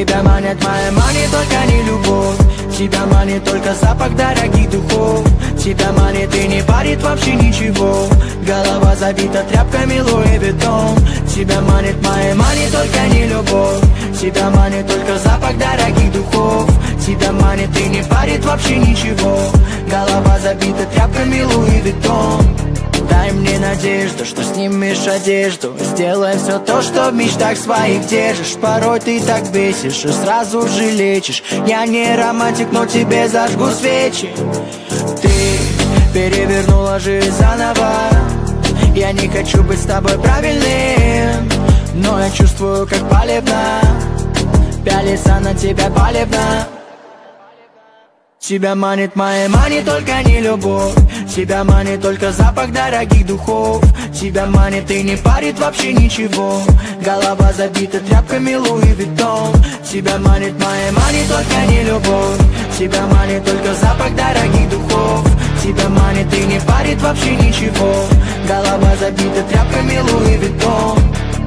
Тебя манит моя мани, только не любовь. Тебя манит только запах дорогих духов. Тебя манит и не парит вообще ничего. Голова забита тряпками Луи Виттон. Тебя манит моя мани, только не любовь. Тебя манит только запах дорогих духов. Тебя манит и не парит вообще ничего. Голова забита тряпками Луи Виттон. Дай мне надежду, что снимешь одежду. Сделай все то, что в мечтах своих держишь. Порой ты так бесишь и сразу же лечишь. Я не романтик, но тебе зажгу свечи. Ты перевернула жизнь заново. Я не хочу быть с тобой правильным, но я чувствую, как палевно пялиться на тебя палевно. Тебя манит моя мани, только не любовь. Тебя манит только запах дорогих духов. Тебя манит и не парит вообще ничего. Голова забита тряпками Луи Виттон. Тебя манит моя мани, только не любовь. Тебя манит только запах дорогих духов. Тебя манит и не парит вообще ничего. Голова забита тряпками Луи Виттон.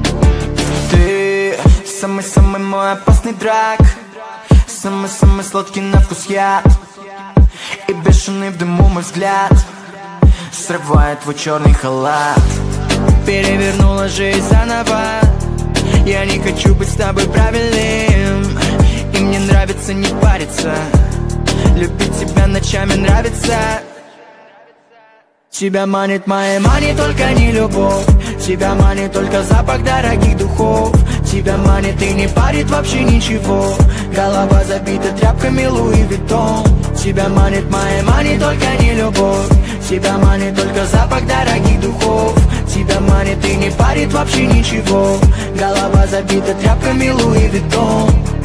Ты самый-самый мой опасный драк. Самый-самый сладкий на вкус яд. И бешеный в дыму мой взгляд срывает твой черный халат. Перевернула жизнь заново. Я не хочу быть с тобой правильным, и мне нравится не париться. Любить тебя ночами нравится. Тебя манит моя мани, только не любовь. Тебя манит только запах дорогих духов. Тебя манит и не парит вообще ничего. Голова забита тряпками Луи Виттон. Тебя манит моя мани, только не любовь. Тебя манит только запах дорогих духов. Тебя манит и не парит вообще ничего. Голова забита тряпками Луи Виттон.